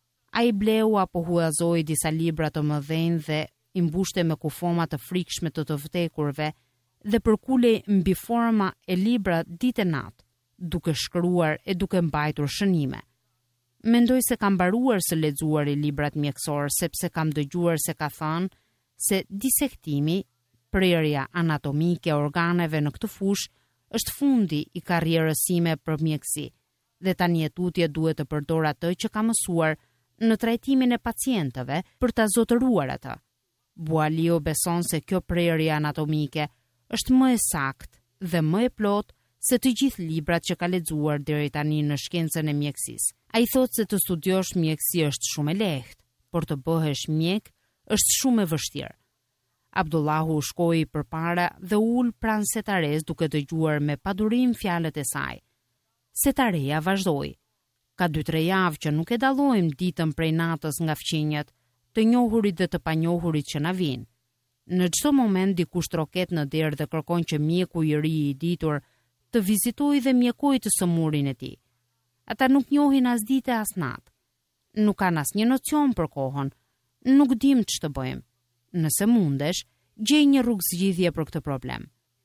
ai bleu apo huazoi disa libra të mëdhenj dhe i mbushte me kufoma të frikshme të vdekurve dhe përkulej mbi forma e libra ditë e natë, duke shkruar e duke mbajtur shënime. Mendoj se kam mbaruar së lexuar i librat mjekësor, sepse kam dëgjuar se ka thënë se disektimi, prerja anatomike e organeve në këtë fushë, është fundi i karrierës sime për mjekësi, dhe tani e tutje duhet të përdor atë që kam mësuar në trajtimin e pacientëve për ta zotëruar atë. Bualio beson se kjo prerje anatomike është më e saktë dhe më e plotë se të gjithë librat që ka lexuar deri tani në shkencën e mjekësisë. Ai thotë se të studiosh mjekësi është shumë e lehtë, por të bëhesh mjek është shumë e vështirë. Abdullahu u shkoi përpara dhe ul pranë setares duke dëgjuar me padurim fjalët e saj. Setareja vazhdoi: "Ka 2-3 javë që nuk e dallojmë ditën prej natës nga fqinjet, të njohurit dhe të panjohurit që na vinë. Në çdo moment dikush troket në derë dhe kërkon që mjeku i ri i ditur të vizitojë dhe mjekojë të sëmurin e tij. Ata nuk njohin as ditë as natë. Nuk kanë asnjë nocion për kohën. Nuk dim ç'të bëjmë. Nëse mundesh, gjej një rrugë zgjidhje për këtë problem."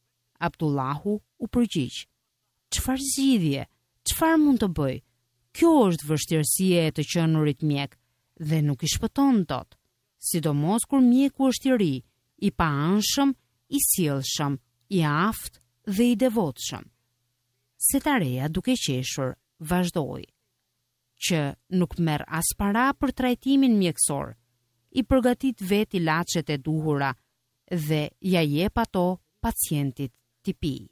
Abdullahu u përgjigj: "Çfarë zgjidhje? Çfarë mund të bëj? Kjo është vështirësia e të qenurit mjek dhe nuk i shpëton dot, sidomos kur mjeku është i ri, i paanshëm, i sjellshëm, i aftë dhe i devotshëm." Setareja duke qeshur vazhdoi: "Që nuk merr as para për trajtimin mjekësor, i përgatit vet ilaçet e duhura dhe ja jep ato pacientit t'i pijë."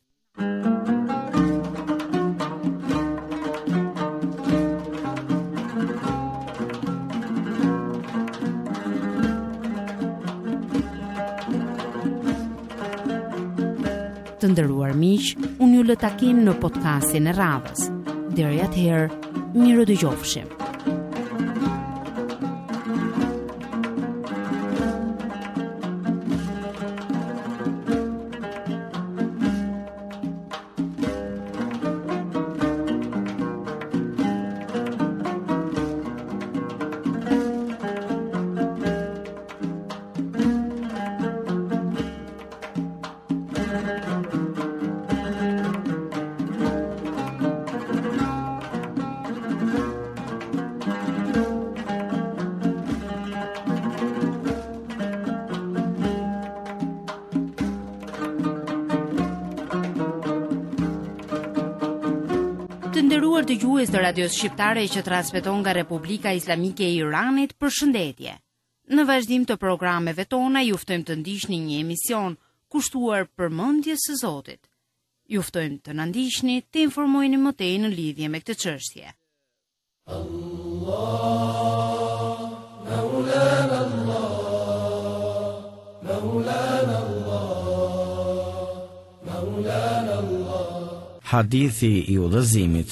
Të nderuar miq, unë ju lë takim në podcastin e radhës. Deri atëherë, miru dëgjofshim. nderuar dëgjues të radios shqiptare që transmeton nga Republika Islamike e Iranit, përshëndetje. Në vazhdim të programeve tona ju ftojmë të ndiqni një emision kushtuar përmendjes së Zotit. Ju ftojmë të na ndiqni, të informoheni më tej në lidhje me këtë çështje. Hadithi i udhëzimit.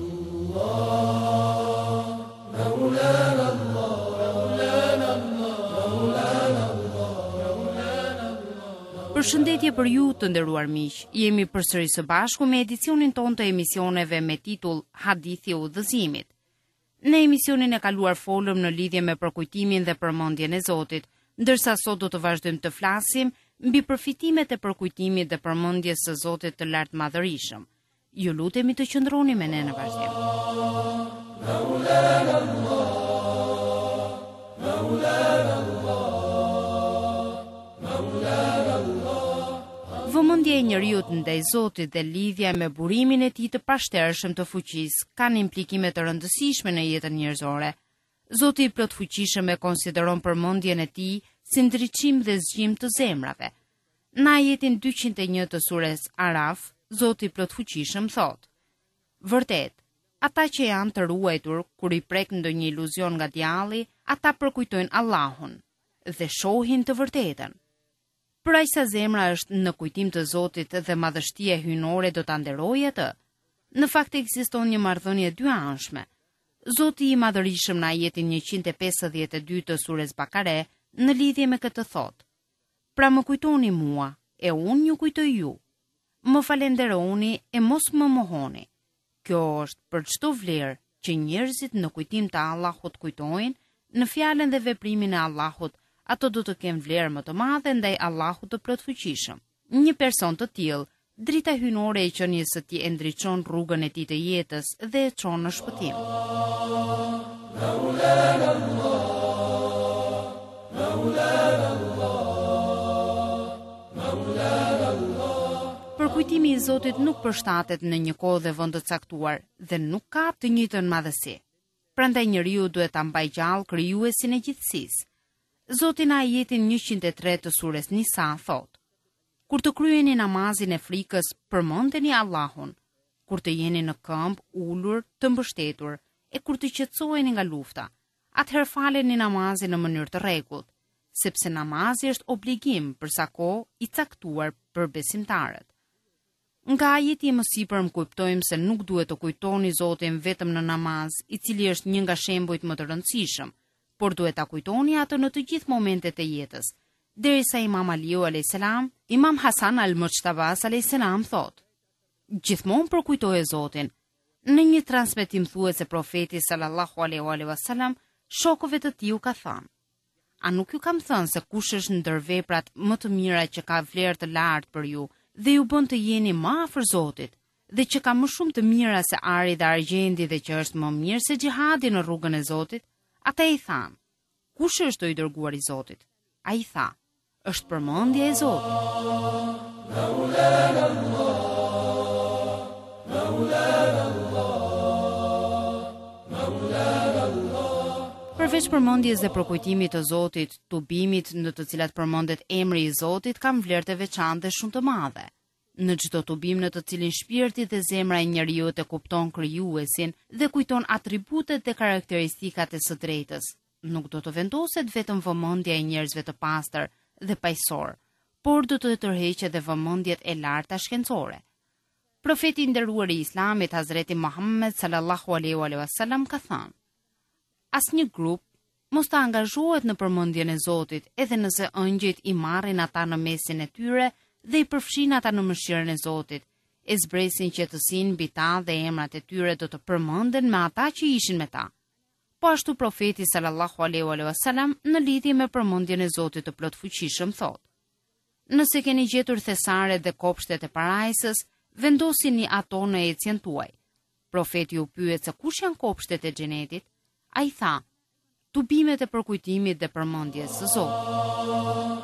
Përshëndetje për ju të nderuar miq. Jemi përsëri së bashku me edicionin ton të emisioneve me titull Hadithi i udhëzimit. Në emisionin e kaluar folëm në lidhje me përkujtimin dhe përmendjen e Zotit, ndërsa sot do të vazhdojmë të flasim mbi përfitimet e përkujtimit dhe përmendjes së Zotit të lartë madhërisëm. Ju lutemi të qëndroni me ne në vazhdim. Vëmendja e njeriut ndaj Zotit dhe lidhja me burimin e tij të pashtershëm të fuqisë kanë implikime të rëndësishme në jetën njerëzore. Zoti i plot fuqishëm e konsideron përmendjen e tij si ndriçim dhe zgjim të zemrave. Në ajetin 201 të sures Araf, Zoti i plot fuqishëm thot: Vërtet, ata që janë të ruajtur kur i prek ndonjë iluzion nga djalli, ata përkujtojnë Allahun dhe shohin të vërtetën. Për aq sa zemra është në kujtim të Zotit dhe madhështia hyjnore do ta nderojë atë. Në fakt ekziston një marrëdhënie dyanshme. Zoti i madhërisëm në ajetin 152 të sures Bakare në lidhje me këtë thot: Pra më kujtoni mua, e unë ju kujtoj ju. Më falenderoni e mos më mohoni. Kjo është për çdo vlerë që njerëzit në kujtim të Allahut kujtojnë, në fjalën dhe veprimin e Allahut, ato do të kenë vlerë më të madhe ndaj Allahut të plotfuqishëm. Një person të tillë, drita hyjnore e qenies së tij e ndriçon rrugën e tij të jetës dhe e çon në shpëtim. Përkujtimi i Zotit nuk përshtatet në një kohë dhe vend të caktuar dhe nuk ka të njëjtën madhësi. Prandaj njeriu duhet ta mbajë gjallë krijuesin e gjithësisë. Zoti në ajetin 103 të sures Nisa thot: Kur të kryeni namazin e frikës, përmendeni Allahun, kur të jeni në këmbë, ulur, të mbështetur, e kur të qetësoheni nga lufta, atëherë faleni namazin në mënyrë të rregullt, sepse namazi është obligim për sa kohë i caktuar për besimtarët. Nga ajeti më sipër më kuptojmë se nuk duhet të kujtoni Zotin vetëm në namaz, i cili është një nga shembujt më të rëndësishëm, por duhet ta kujtoni atë në të gjithë momentet e jetës. Derisa Imam Aliu a.s., Imam Hasan al-Mujtabas a.s. thot: Gjithmonë përkujtoje Zotin. Në një transmetim thuhet se profeti sallallahu alaihi wasallam shokëve të tij u ka thënë: A nuk ju kam thënë se kush është ndër veprat më të mira që ka vlerë të lartë për ju dhe ju bën të jeni më afër Zotit, dhe që ka më shumë të mira se ari dhe argjendi dhe që është më mirë se xhihadi në rrugën e Zotit? Ata i thanë: Kush është i dërguar i Zotit? Ai tha: Është përmendja e Zotit. Përveç përmendjes dhe përkujtimit të Zotit, tubimit në të cilat përmendet emri i Zotit kanë vlerë të veçantë dhe shumë të madhe. Në çdo tubim në të cilin shpirti dhe zemra e njeriu të kupton krijuesin dhe kujton atributet dhe karakteristikat e së drejtës, nuk do të vendoset vetëm vëmendja e njerëzve të pastër dhe paqësor, por do të tërheqet edhe vëmendjet e larta shkencore. Profeti i nderuar i Islamit Hazreti Muhammed sallallahu alaihi wasallam ka thënë: Asnjë grup mos të angazhohet në përmendjen e Zotit, edhe nëse ëngjëjt i marrin ata në mesin e tyre dhe i përfshin ata në mëshirën e Zotit, e zbresin qetësinë mbi ta dhe emrat e tyre do të përmenden me ata që ishin me ta. Po ashtu profeti sallallahu alaihi wasallam në lidhje me përmendjen e Zotit të plotfuqishëm thot: Nëse keni gjetur thesaret dhe kopshtet e parajsës, vendosini ato në ecjen tuaj. Profeti u pyet se kush janë kopshtet e xhenetit? Ai tha: tubimet e përkujtimit dhe përmendjes së Zotit.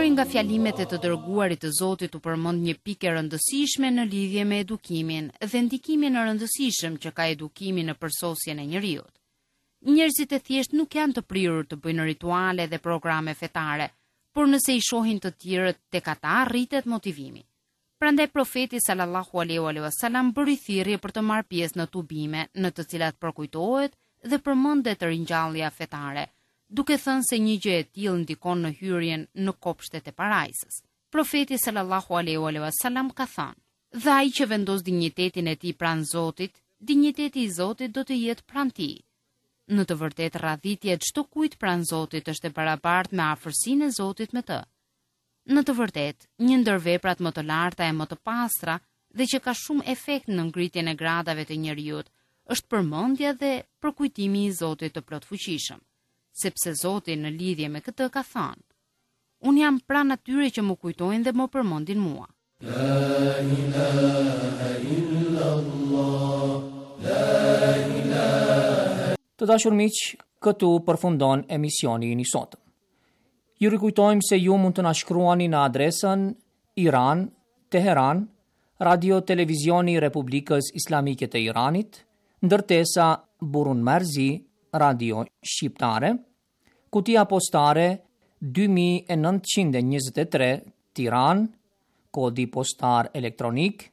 nga fjalimet e të dërguarit të Zotit u përmend një pikë rëndësishme në lidhje me edukimin dhe ndikimin e rëndësishëm që ka edukimi në përsosjen e njeriut. Njerëzit e thjesht nuk janë të prirur të bëjnë rituale dhe programe fetare, por nëse i shohin të tjerët tek ata rritet motivimi. Prandaj profeti sallallahu alaihi wasallam bëri thirrje për të marrë pjesë në tubime në të cilat përkujtohet dhe përmendet ringjallja fetare, duke thënë se një gjë e tillë ndikon në hyrjen në kopshtet e parajsës. Profeti sallallahu alaihi wasallam ka thënë: "Dhe ai që vendos dinjitetin e tij pranë Zotit, dinjiteti i Zotit do të jetë pranë tij." Në të vërtetë radhitja e çdo kujt pranë Zotit është e barabartë me afërsinë e Zotit me të. Në të vërtetë, një ndër veprat më të larta e më të pastra dhe që ka shumë efekt në ngritjen e gradave të njeriut është përmendja dhe përkujtimi i Zotit të plotfuqishëm, sepse Zoti në lidhje me këtë ka thënë: "Unë jam pranë atyre që më kujtojnë dhe më përmendin mua." La ilaha illallah, la ilaha. Të dashur miq, këtu përfundon emisioni i sotëm. Ju rikujtojmë se ju mund të na shkruani në adresën Iran, Teheran, Radio Televizioni i Republikës Islamike të Iranit, ndërtesa Burun Marzi, Radio Shqiptare, kutia postare 2923, Tiranë, kodi postar elektronik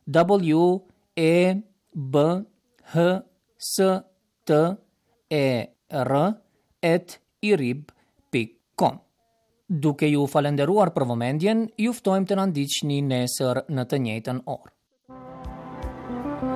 WEBHSTER@irib.com. Duke ju falenderuar për vëmendjen, ju ftojmë të na ndiqni nesër në të njëjtën orë.